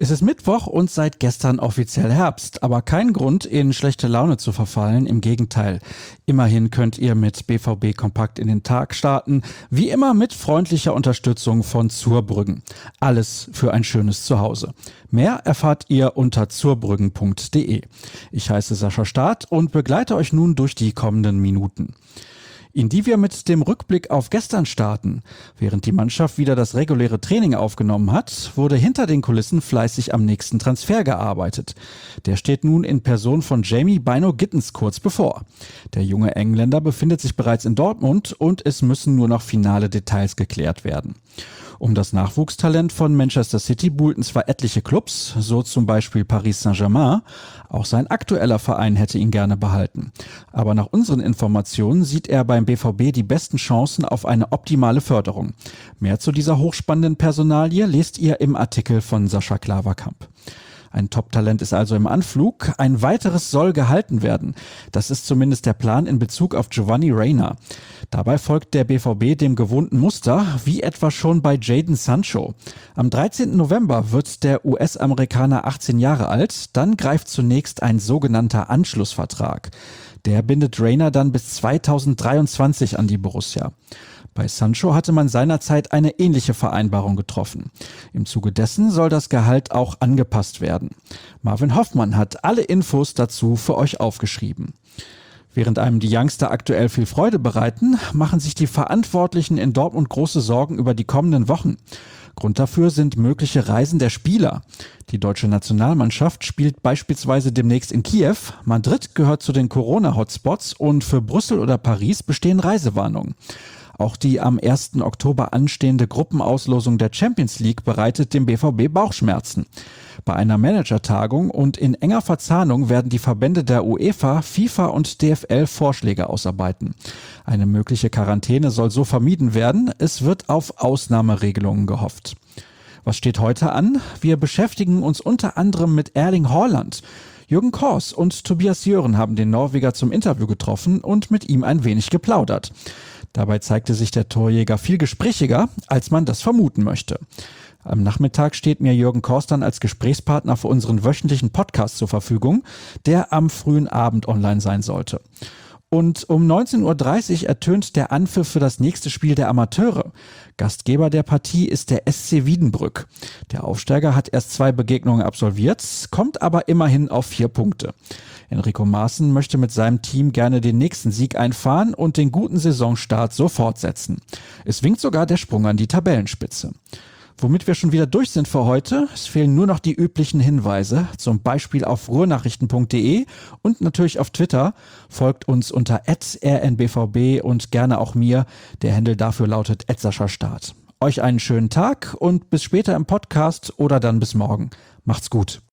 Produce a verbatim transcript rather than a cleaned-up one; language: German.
Es ist Mittwoch und seit gestern offiziell Herbst, aber kein Grund, in schlechte Laune zu verfallen, im Gegenteil. Immerhin könnt ihr mit B V B Kompakt in den Tag starten, wie immer mit freundlicher Unterstützung von Zurbrüggen. Alles für ein schönes Zuhause. Mehr erfahrt ihr unter zurbrüggen punkt de. Ich heiße Sascha Staat und begleite euch nun durch die kommenden Minuten, in die wir mit dem Rückblick auf gestern starten. Während die Mannschaft wieder das reguläre Training aufgenommen hat, wurde hinter den Kulissen fleißig am nächsten Transfer gearbeitet. Der steht nun in Person von Jamie Bynoe-Gittens kurz bevor. Der junge Engländer befindet sich bereits in Dortmund und es müssen nur noch finale Details geklärt werden. Um das Nachwuchstalent von Manchester City buhlten zwar etliche Clubs, so zum Beispiel Paris Saint-Germain, auch sein aktueller Verein hätte ihn gerne behalten. Aber nach unseren Informationen sieht er beim B V B die besten Chancen auf eine optimale Förderung. Mehr zu dieser hochspannenden Personalie lest ihr im Artikel von Sascha Klaverkamp. Ein Top-Talent ist also im Anflug, ein weiteres soll gehalten werden. Das ist zumindest der Plan in Bezug auf Giovanni Reyna. Dabei folgt der B V B dem gewohnten Muster, wie etwa schon bei Jadon Sancho. Am dreizehnten November wird der U S-Amerikaner achtzehn Jahre alt, dann greift zunächst ein sogenannter Anschlussvertrag. Der bindet Reyna dann bis zweitausenddreiundzwanzig an die Borussia. Bei Sancho hatte man seinerzeit eine ähnliche Vereinbarung getroffen. Im Zuge dessen soll das Gehalt auch angepasst werden. Marvin Hoffmann hat alle Infos dazu für euch aufgeschrieben. Während einem die Youngster aktuell viel Freude bereiten, machen sich die Verantwortlichen in Dortmund große Sorgen über die kommenden Wochen. Grund dafür sind mögliche Reisen der Spieler. Die deutsche Nationalmannschaft spielt beispielsweise demnächst in Kiew. Madrid gehört zu den Corona-Hotspots und für Brüssel oder Paris bestehen Reisewarnungen. Auch die am ersten Oktober anstehende Gruppenauslosung der Champions League bereitet dem B V B Bauchschmerzen. Bei einer Managertagung und in enger Verzahnung werden die Verbände der UEFA, FIFA und D F L Vorschläge ausarbeiten. Eine mögliche Quarantäne soll so vermieden werden. Es wird auf Ausnahmeregelungen gehofft. Was steht heute an? Wir beschäftigen uns unter anderem mit Erling Haaland. Jürgen Kors und Tobias Jören haben den Norweger zum Interview getroffen und mit ihm ein wenig geplaudert. Dabei zeigte sich der Torjäger viel gesprächiger, als man das vermuten möchte. Am Nachmittag steht mir Jürgen Kors dann als Gesprächspartner für unseren wöchentlichen Podcast zur Verfügung, der am frühen Abend online sein sollte. Und um neunzehn Uhr dreißig ertönt der Anpfiff für das nächste Spiel der Amateure. Gastgeber der Partie ist der S C Wiedenbrück. Der Aufsteiger hat erst zwei Begegnungen absolviert, kommt aber immerhin auf vier Punkte. Enrico Maaßen möchte mit seinem Team gerne den nächsten Sieg einfahren und den guten Saisonstart so fortsetzen. Es winkt sogar der Sprung an die Tabellenspitze. Womit wir schon wieder durch sind für heute, es fehlen nur noch die üblichen Hinweise, zum Beispiel auf ruhrnachrichten punkt de und natürlich auf Twitter. Folgt uns unter at r n b v b und gerne auch mir. Der Handle dafür lautet at Sascha Staat. Euch einen schönen Tag und bis später im Podcast oder dann bis morgen. Macht's gut.